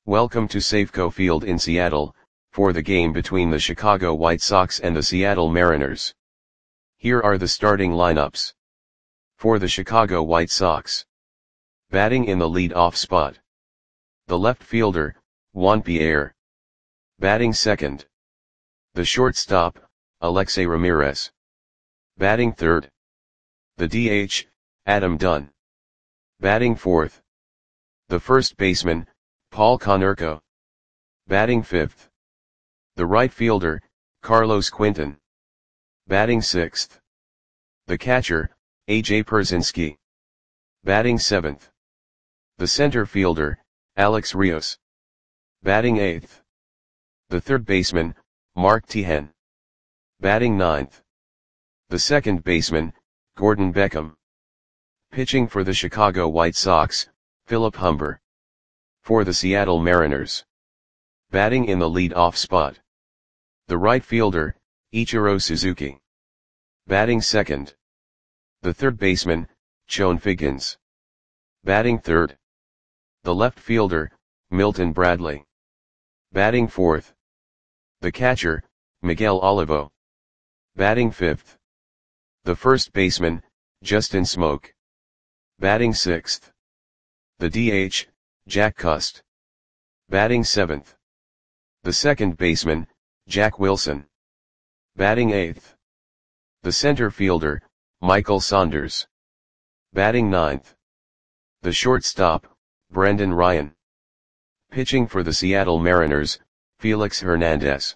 Welcome to Safeco Field in Seattle, for the game between the Chicago White Sox and the Seattle Mariners. Here are the starting lineups. For the Chicago White Sox. Batting in the lead-off spot. The left fielder, Juan Pierre. Batting second. The shortstop, Alexei Ramirez. Batting third. The DH, Adam Dunn. Batting fourth. The first baseman, Paul Konerko. Batting fifth. The right fielder, Carlos Quinton. Batting sixth. The catcher, A.J. Pierzynski. Batting seventh. The center fielder, Alex Rios. Batting eighth. The third baseman, Mark Teahen. Batting ninth. The second baseman, Gordon Beckham. Pitching for the Chicago White Sox, Philip Humber. For the Seattle Mariners. Batting in the lead-off spot. The right fielder, Ichiro Suzuki. Batting second. The third baseman, Chone Figgins. Batting third. The left fielder, Milton Bradley. Batting fourth. The catcher, Miguel Olivo. Batting fifth. The first baseman, Justin Smoak. Batting sixth. The DH, Jack Cust. Batting seventh. The second baseman, Jack Wilson. Batting eighth. The center fielder, Michael Saunders. Batting ninth. The shortstop, Brendan Ryan. Pitching for the Seattle Mariners, Felix Hernandez.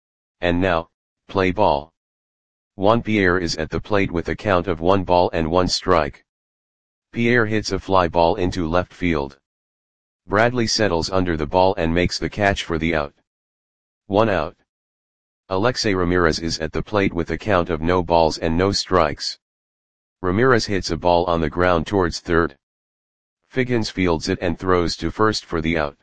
And now, play ball. Juan Pierre is at the plate with a count of 1 ball and 1 strike. Pierre hits a fly ball into left field. Bradley settles under the ball and makes the catch for the out. 1 out. Alexei Ramirez is at the plate with a count of no balls and no strikes. Ramirez hits a ball on the ground towards third. Figgins fields it and throws to first for the out.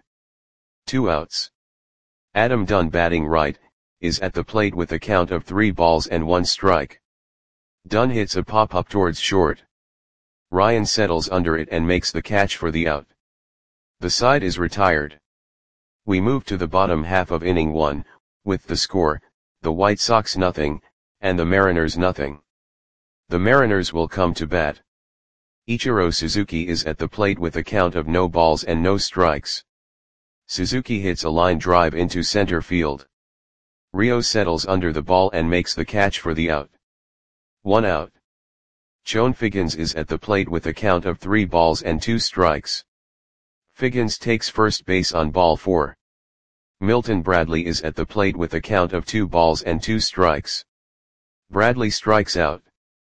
2 outs. Adam Dunn, batting right, is at the plate with a count of 3 balls and 1 strike. Dunn hits a pop-up towards short. Ryan settles under it and makes the catch for the out. The side is retired. We move to the bottom half of inning 1, with the score, the White Sox 0, and the Mariners 0. The Mariners will come to bat. Ichiro Suzuki is at the plate with a count of no balls and no strikes. Suzuki hits a line drive into center field. Rios settles under the ball and makes the catch for the out. 1 out. Chone Figgins is at the plate with a count of 3 balls and 2 strikes. Figgins takes first base on ball 4. Milton Bradley is at the plate with a count of 2 balls and 2 strikes. Bradley strikes out.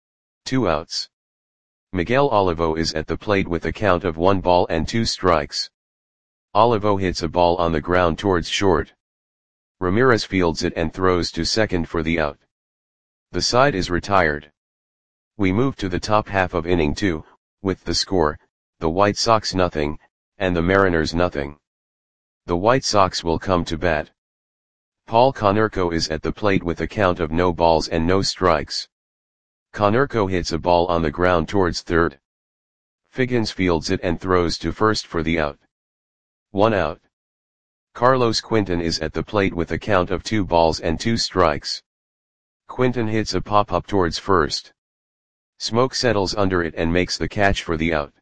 2 outs. Miguel Olivo is at the plate with a count of 1 ball and 2 strikes. Olivo hits a ball on the ground towards short. Ramirez fields it and throws to second for the out. The side is retired. We move to the top half of inning 2, with the score, the White Sox 0, and the Mariners 0. The White Sox will come to bat. Paul Konerko is at the plate with a count of no balls and no strikes. Konerko hits a ball on the ground towards third. Figgins fields it and throws to first for the out. 1 out. Carlos Quinton is at the plate with a count of 2 balls and 2 strikes. Quinton hits a pop-up towards first. Smoak settles under it and makes the catch for the out.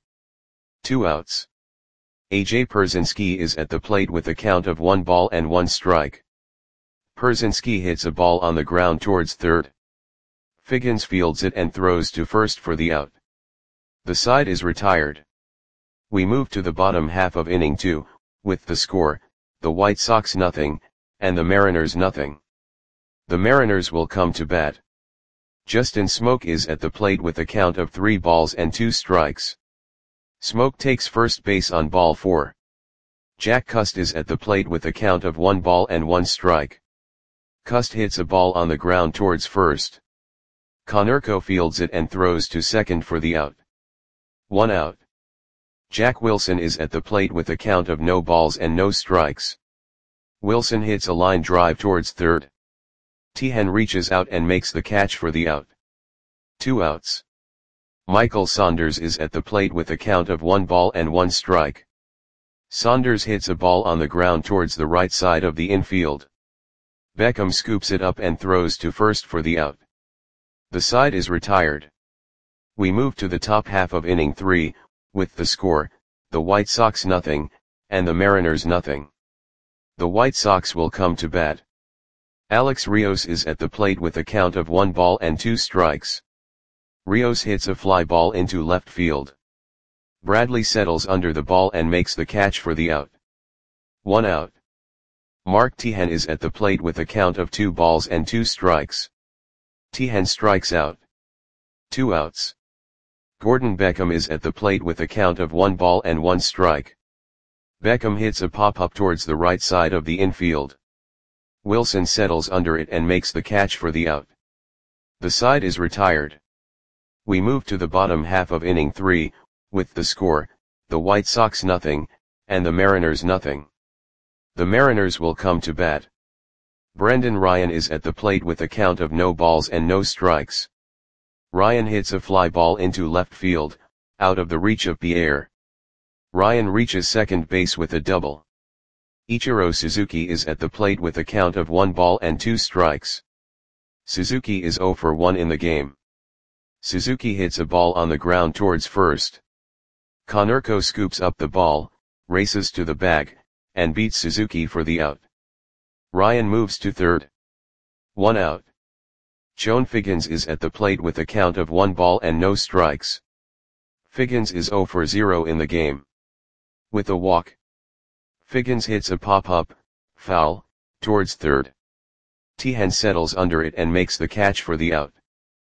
2 outs. A.J. Pierzynski is at the plate with a count of 1 ball and 1 strike. Pierzynski hits a ball on the ground towards third. Figgins fields it and throws to first for the out. The side is retired. We move to the bottom half of inning 2, with the score, the White Sox 0, and the Mariners 0. The Mariners will come to bat. Justin Smoak is at the plate with a count of 3 balls and 2 strikes. Smoak takes first base on ball 4. Jack Cust is at the plate with a count of 1 ball and 1 strike. Cust hits a ball on the ground towards first. Konerko fields it and throws to second for the out. 1 out. Jack Wilson is at the plate with a count of no balls and no strikes. Wilson hits a line drive towards third. Teahen reaches out and makes the catch for the out. 2 outs. Michael Saunders is at the plate with a count of 1 ball and 1 strike. Saunders hits a ball on the ground towards the right side of the infield. Beckham scoops it up and throws to first for the out. The side is retired. We move to the top half of inning 3, with the score, the White Sox nothing, and the Mariners nothing. The White Sox will come to bat. Alex Rios is at the plate with a count of 1 ball and 2 strikes. Rios hits a fly ball into left field. Bradley settles under the ball and makes the catch for the out. 1 out. Mark Teahen is at the plate with a count of 2 balls and 2 strikes. Teahen strikes out. 2 outs. Gordon Beckham is at the plate with a count of 1 ball and 1 strike. Beckham hits a pop-up towards the right side of the infield. Wilson settles under it and makes the catch for the out. The side is retired. We move to the bottom half of inning 3, with the score, the White Sox nothing, and the Mariners nothing. The Mariners will come to bat. Brendan Ryan is at the plate with a count of no balls and no strikes. Ryan hits a fly ball into left field, out of the reach of Pierre. Ryan reaches second base with a double. Ichiro Suzuki is at the plate with a count of 1 ball and 2 strikes. Suzuki is 0 for 1 in the game. Suzuki hits a ball on the ground towards first. Konerko scoops up the ball, races to the bag, and beats Suzuki for the out. Ryan moves to third. 1 out. Chone Figgins is at the plate with a count of 1 ball and no strikes. Figgins is 0 for 0 in the game. With a walk, Figgins hits a pop-up, foul, towards third. Teahen settles under it and makes the catch for the out.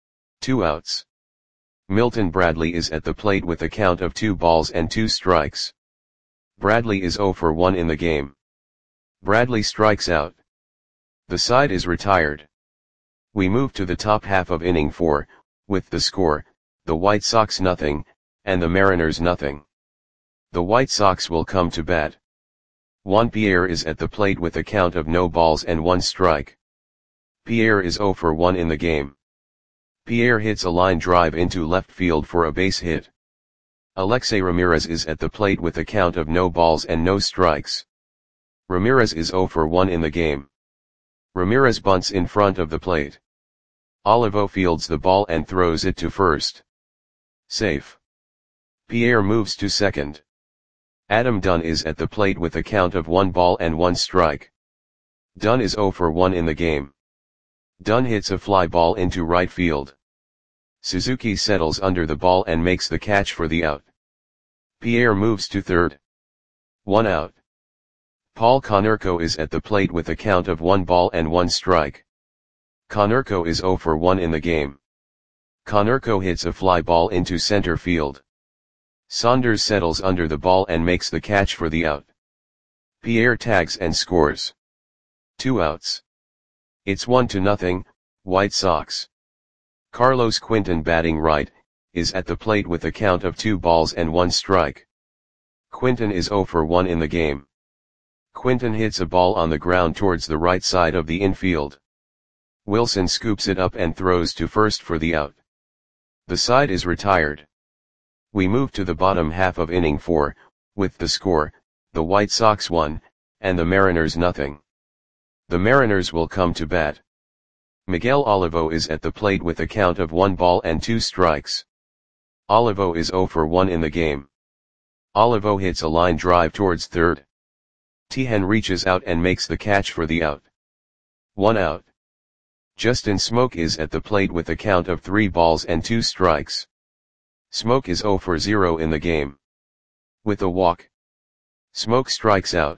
2 outs. Milton Bradley is at the plate with a count of 2 balls and 2 strikes. Bradley is 0 for 1 in the game. Bradley strikes out. The side is retired. We move to the top half of inning 4, with the score, the White Sox nothing, and the Mariners nothing. The White Sox will come to bat. Juan Pierre is at the plate with a count of no balls and 1 strike. Pierre is 0 for 1 in the game. Pierre hits a line drive into left field for a base hit. Alexei Ramirez is at the plate with a count of no balls and no strikes. Ramirez is 0 for 1 in the game. Ramirez bunts in front of the plate. Olivo fields the ball and throws it to first. Safe. Pierre moves to second. Adam Dunn is at the plate with a count of 1 ball and 1 strike. Dunn is 0 for 1 in the game. Dunn hits a fly ball into right field. Suzuki settles under the ball and makes the catch for the out. Pierre moves to third. 1 out. Paul Konerko is at the plate with a count of 1 ball and 1 strike. Konerko is 0 for 1 in the game. Konerko hits a fly ball into center field. Saunders settles under the ball and makes the catch for the out. Pierre tags and scores. 2 outs. It's 1-0, White Sox. Carlos Quinton, batting right, is at the plate with a count of 2 balls and 1 strike. Quinton is 0 for 1 in the game. Quinton hits a ball on the ground towards the right side of the infield. Wilson scoops it up and throws to first for the out. The side is retired. We move to the bottom half of inning 4, with the score, the White Sox 1, and the Mariners nothing. The Mariners will come to bat. Miguel Olivo is at the plate with a count of 1 ball and 2 strikes. Olivo is 0 for 1 in the game. Olivo hits a line drive towards third. Teahen reaches out and makes the catch for the out. 1 out. Justin Smoke is at the plate with a count of 3 balls and 2 strikes. Smoke is 0 for 0 in the game. With a walk, Smoke strikes out.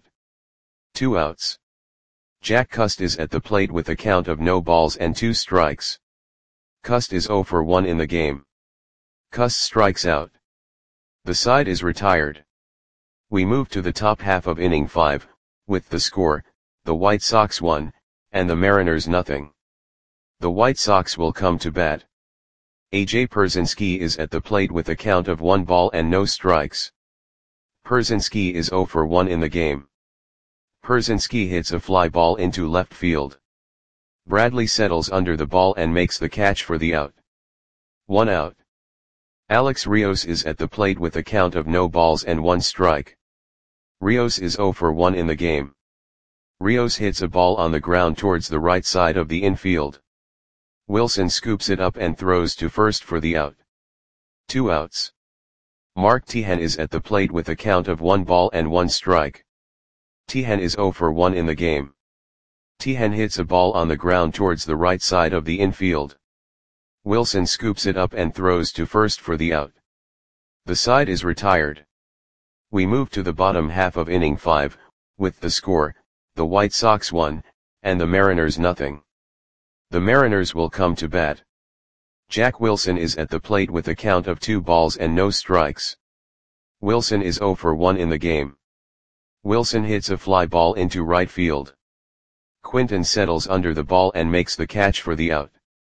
2 outs. Jack Cust is at the plate with a count of no balls and 2 strikes. Cust is 0 for 1 in the game. Cust strikes out. The side is retired. We move to the top half of inning 5, with the score, the White Sox 1, and the Mariners nothing. The White Sox will come to bat. A.J. Pierzynski is at the plate with a count of 1 ball and no strikes. Pierzynski is 0 for 1 in the game. Pierzynski hits a fly ball into left field. Bradley settles under the ball and makes the catch for the out. 1 out. Alex Rios is at the plate with a count of no balls and 1 strike. Rios is 0 for 1 in the game. Rios hits a ball on the ground towards the right side of the infield. Wilson scoops it up and throws to first for the out. 2 outs. Mark Tehan is at the plate with a count of 1 ball and 1 strike. Tehan is 0 for 1 in the game. Tehan hits a ball on the ground towards the right side of the infield. Wilson scoops it up and throws to first for the out. The side is retired. We move to the bottom half of inning 5, with the score, the White Sox 1, and the Mariners nothing. The Mariners will come to bat. Jack Wilson is at the plate with a count of 2 balls and no strikes. Wilson is 0 for 1 in the game. Wilson hits a fly ball into right field. Quinton settles under the ball and makes the catch for the out.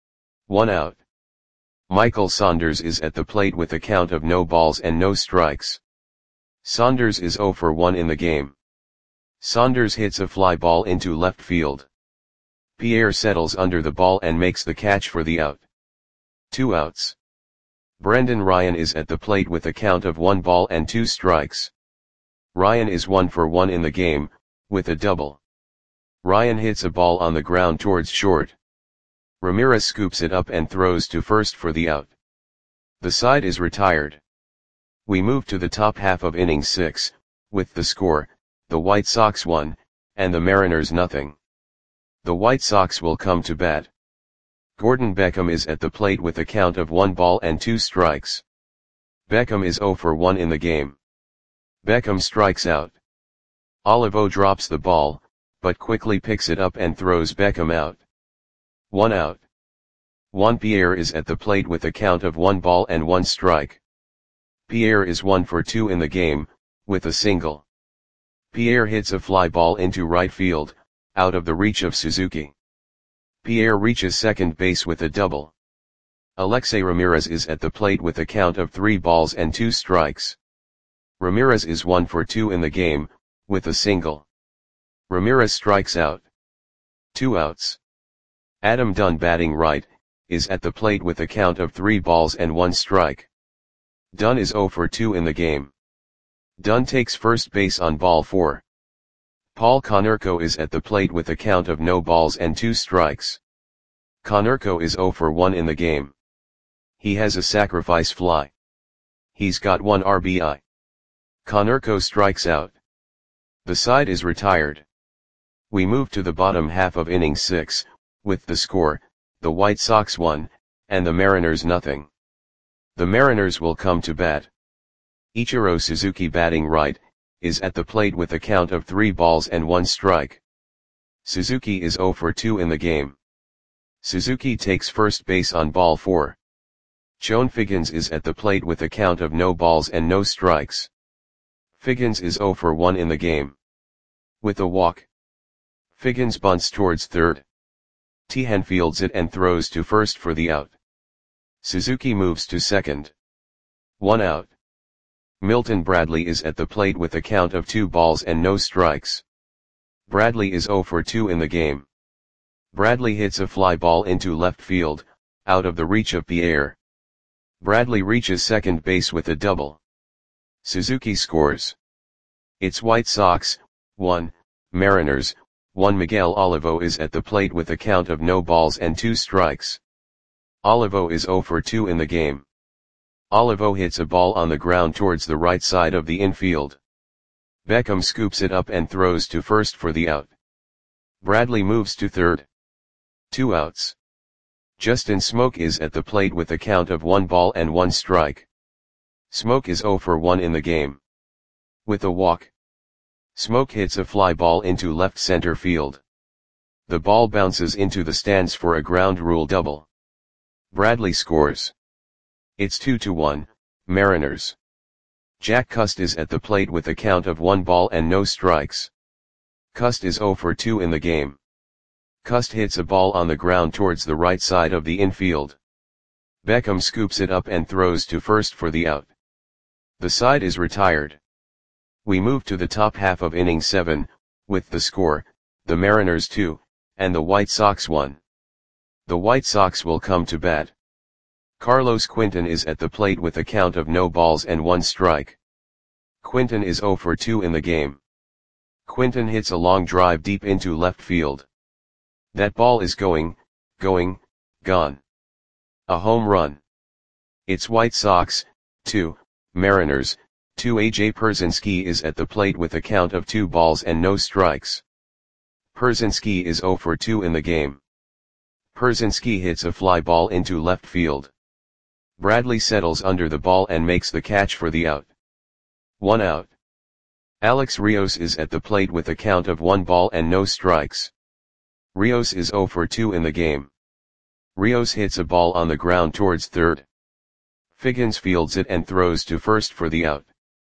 1 out. Michael Saunders is at the plate with a count of no balls and no strikes. Saunders is 0 for 1 in the game. Saunders hits a fly ball into left field. Pierre settles under the ball and makes the catch for the out. 2 outs. Brendan Ryan is at the plate with a count of 1 ball and 2 strikes. Ryan is 1 for 1 in the game, with a double. Ryan hits a ball on the ground towards short. Ramirez scoops it up and throws to first for the out. The side is retired. We move to the top half of inning 6, with the score, the White Sox 1, and the Mariners nothing. The White Sox will come to bat. Gordon Beckham is at the plate with a count of 1 ball and 2 strikes. Beckham is 0 for 1 in the game. Beckham strikes out. Olivo drops the ball, but quickly picks it up and throws Beckham out. 1 out. Juan Pierre is at the plate with a count of 1 ball and 1 strike. Pierre is 1 for 2 in the game, with a single. Pierre hits a fly ball into right field, out of the reach of Suzuki. Pierre reaches second base with a double. Alexei Ramirez is at the plate with a count of 3 balls and 2 strikes. Ramirez is 1 for 2 in the game, with a single. Ramirez strikes out. 2 outs. Adam Dunn, batting right, is at the plate with a count of 3 balls and 1 strike. Dunn is 0 for 2 in the game. Dunn takes first base on ball 4. Paul Konerko is at the plate with a count of no balls and 2 strikes. Konerko is 0 for 1 in the game. He has a sacrifice fly. He's got 1 RBI. Konerko strikes out. The side is retired. We move to the bottom half of inning 6, with the score, the White Sox 1, and the Mariners nothing. The Mariners will come to bat. Ichiro Suzuki, batting right, is at the plate with a count of 3 balls and 1 strike. Suzuki is 0 for 2 in the game. Suzuki takes first base on ball 4. Chone Figgins is at the plate with a count of no balls and no strikes. Figgins is 0 for 1 in the game. With a walk. Figgins bunts towards third. Tehan fields it and throws to first for the out. Suzuki moves to second. 1 out. Milton Bradley is at the plate with a count of 2 balls and no strikes. Bradley is 0 for 2 in the game. Bradley hits a fly ball into left field, out of the reach of Pierre. Bradley reaches second base with a double. Suzuki scores. It's White Sox 1, Mariners 1. Miguel Olivo is at the plate with a count of no balls and 2 strikes. Olivo is 0 for 2 in the game. Olivo hits a ball on the ground towards the right side of the infield. Beckham scoops it up and throws to first for the out. Bradley moves to third. 2 outs. Justin Smoke is at the plate with a count of 1 ball and 1 strike. Smoke is 0 for 1 in the game. With a walk. Smoke hits a fly ball into left center field. The ball bounces into the stands for a ground rule double. Bradley scores. It's 2-1, Mariners. Jack Cust is at the plate with a count of 1 ball and no strikes. Cust is 0 for 2 in the game. Cust hits a ball on the ground towards the right side of the infield. Beckham scoops it up and throws to first for the out. The side is retired. We move to the top half of inning 7, with the score, the Mariners 2, and the White Sox 1. The White Sox will come to bat. Carlos Quinton is at the plate with a count of no balls and 1 strike. Quinton is 0 for 2 in the game. Quinton hits a long drive deep into left field. That ball is going, gone. A home run. It's White Sox, 2, Mariners, 2. AJ Pierzynski is at the plate with a count of 2 balls and no strikes. Pierzynski is 0 for 2 in the game. Pierzynski hits a fly ball into left field. Bradley settles under the ball and makes the catch for the out. 1 out. Alex Rios is at the plate with a count of 1 ball and no strikes. Rios is 0 for 2 in the game. Rios hits a ball on the ground towards third. Figgins fields it and throws to first for the out.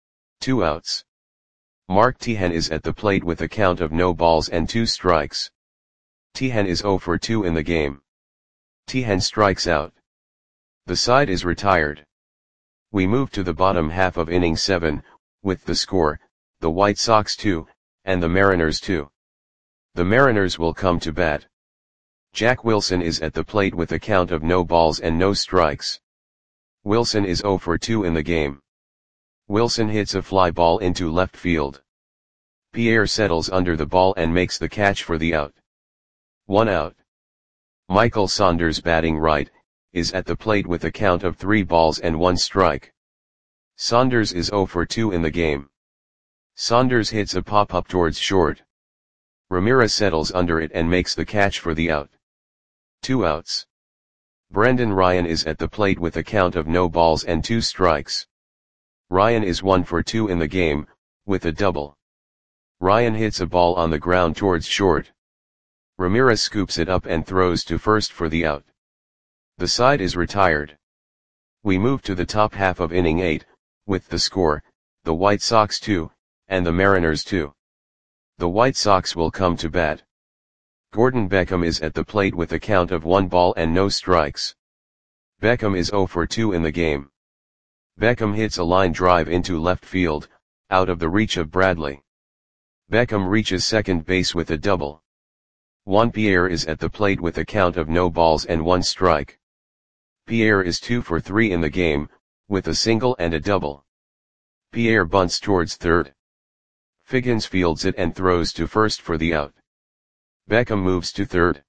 2 outs. Mark Teahen is at the plate with a count of no balls and 2 strikes. Teahen is 0 for 2 in the game. Teahen strikes out. The side is retired. We move to the bottom half of inning 7, with the score, the White Sox 2, and the Mariners 2. The Mariners will come to bat. Jack Wilson is at the plate with a count of no balls and no strikes. Wilson is 0 for 2 in the game. Wilson hits a fly ball into left field. Pierre settles under the ball and makes the catch for the out. 1 out. Michael Saunders, batting right, is at the plate with a count of 3 balls and 1 strike. Saunders is 0 for 2 in the game. Saunders hits a pop-up towards short. Ramirez settles under it and makes the catch for the out. 2 outs. Brendan Ryan is at the plate with a count of no balls and 2 strikes. Ryan is 1 for 2 in the game, with a double. Ryan hits a ball on the ground towards short. Ramirez scoops it up and throws to first for the out. The side is retired. We move to the top half of inning 8, with the score, the White Sox 2, and the Mariners 2. The White Sox will come to bat. Gordon Beckham is at the plate with a count of 1 ball and no strikes. Beckham is 0 for 2 in the game. Beckham hits a line drive into left field, out of the reach of Bradley. Beckham reaches second base with a double. Juan Pierre is at the plate with a count of no balls and 1 strike. Pierre is 2 for 3 in the game, with a single and a double. Pierre bunts towards third. Figgins fields it and throws to first for the out. Beckham moves to third.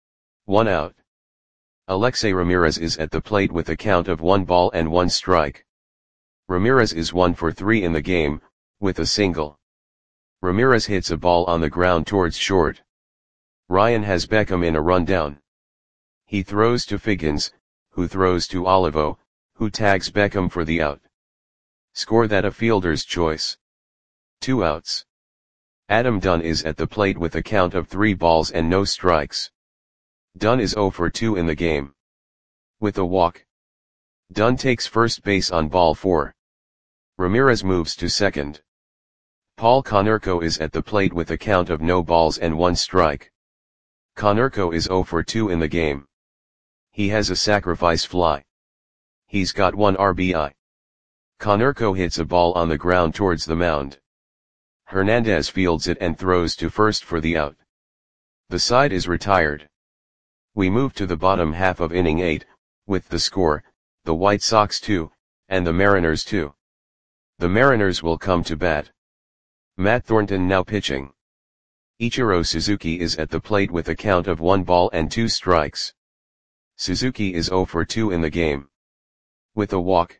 1 out. Alexei Ramirez is at the plate with a count of 1 ball and 1 strike. Ramirez is 1 for 3 in the game, with a single. Ramirez hits a ball on the ground towards short. Ryan has Beckham in a rundown. He throws to Figgins, who throws to Olivo, who tags Beckham for the out. Score that a fielder's choice. 2 outs. Adam Dunn is at the plate with a count of 3 balls and no strikes. Dunn is 0 for 2 in the game. With a walk. Dunn takes first base on ball 4. Ramirez moves to second. Paul Konerko is at the plate with a count of no balls and 1 strike. Konerko is 0 for 2 in the game. He has a sacrifice fly. He's got 1 RBI. Konerko hits a ball on the ground towards the mound. Hernandez fields it and throws to first for the out. The side is retired. We move to the bottom half of inning 8, with the score, the White Sox 2, and the Mariners 2. The Mariners will come to bat. Matt Thornton now pitching. Ichiro Suzuki is at the plate with a count of 1 ball and 2 strikes. Suzuki is 0 for 2 in the game. With a walk.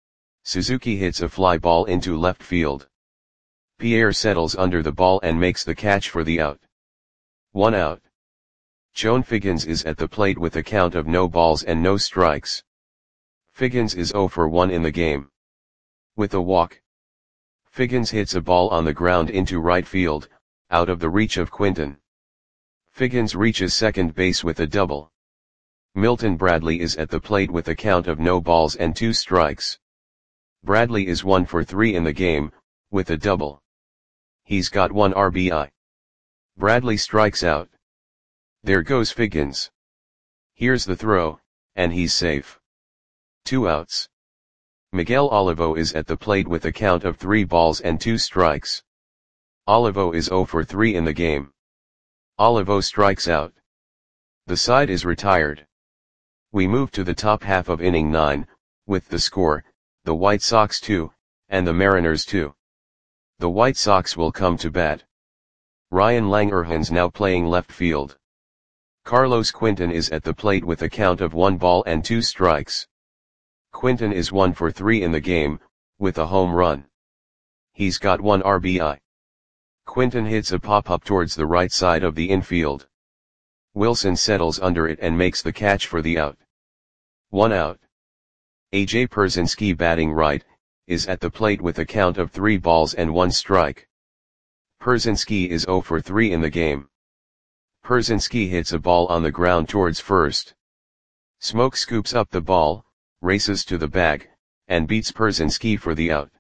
Suzuki hits a fly ball into left field. Pierre settles under the ball and makes the catch for the out. 1 out. Joan Figgins is at the plate with a count of no balls and no strikes. Figgins is 0 for 1 in the game. With a walk. Figgins hits a ball on the ground into right field, out of the reach of Quinton. Figgins reaches second base with a double. Milton Bradley is at the plate with a count of no balls and 2 strikes. Bradley is 1 for 3 in the game, with a double. He's got 1 RBI. Bradley strikes out. There goes Figgins. Here's the throw, and he's safe. 2 outs. Miguel Olivo is at the plate with a count of 3 balls and 2 strikes. Olivo is 0 for 3 in the game. Olivo strikes out. The side is retired. We move to the top half of inning 9, with the score, the White Sox 2, and the Mariners 2. The White Sox will come to bat. Ryan Langerhans now playing left field. Carlos Quinton is at the plate with a count of 1 ball and 2 strikes. Quinton is 1 for 3 in the game, with a home run. He's got 1 RBI. Quinton hits a pop-up towards the right side of the infield. Wilson settles under it and makes the catch for the out. 1 out. AJ Pierzynski, batting right, is at the plate with a count of 3 balls and 1 strike. Pierzynski is 0 for 3 in the game. Pierzynski hits a ball on the ground towards first. Smoke scoops up the ball, races to the bag, and beats Pierzynski for the out.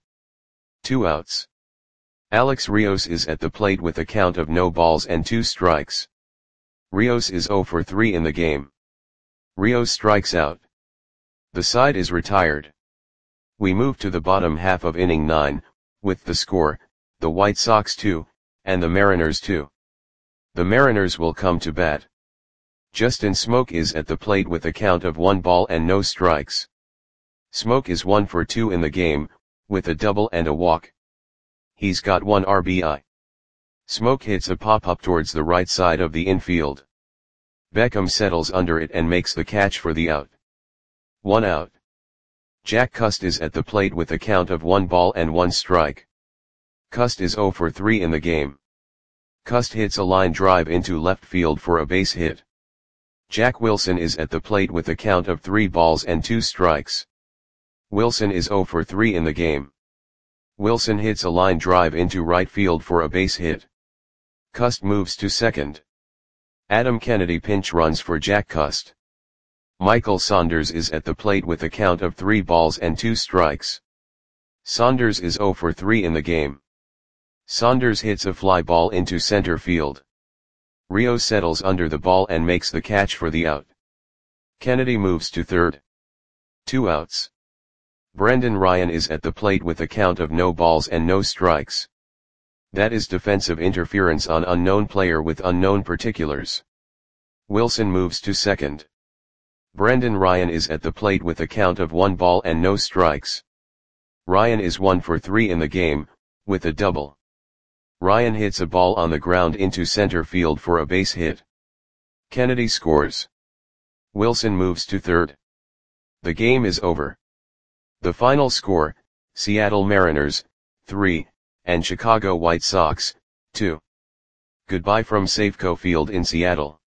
2 outs. Alex Rios is at the plate with a count of no balls and 2 strikes. Rios is 0 for 3 in the game. Rios strikes out. The side is retired. We move to the bottom half of inning 9, with the score, the White Sox 2, and the Mariners 2. The Mariners will come to bat. Justin Smoke is at the plate with a count of 1 ball and no strikes. Smoke is 1 for 2 in the game, with a double and a walk. He's got 1 RBI. Smoke hits a pop-up towards the right side of the infield. Beckham settles under it and makes the catch for the out. 1 out. Jack Cust is at the plate with a count of 1 ball and 1 strike. Cust is 0 for 3 in the game. Cust hits a line drive into left field for a base hit. Jack Wilson is at the plate with a count of 3 balls and 2 strikes. Wilson is 0 for 3 in the game. Wilson hits a line drive into right field for a base hit. Cust moves to second. Adam Kennedy pinch runs for Jack Cust. Michael Saunders is at the plate with a count of 3 balls and 2 strikes. Saunders is 0 for 3 in the game. Saunders hits a fly ball into center field. Rios settles under the ball and makes the catch for the out. Kennedy moves to third. 2 outs. Brendan Ryan is at the plate with a count of no balls and no strikes. That is defensive interference on unknown player with unknown particulars. Wilson moves to second. Brendan Ryan is at the plate with a count of 1 ball and no strikes. Ryan is 1 for 3 in the game, with a double. Ryan hits a ball on the ground into center field for a base hit. Kennedy scores. Wilson moves to third. The game is over. The final score, Seattle Mariners, 3, and Chicago White Sox, 2. Goodbye from Safeco Field in Seattle.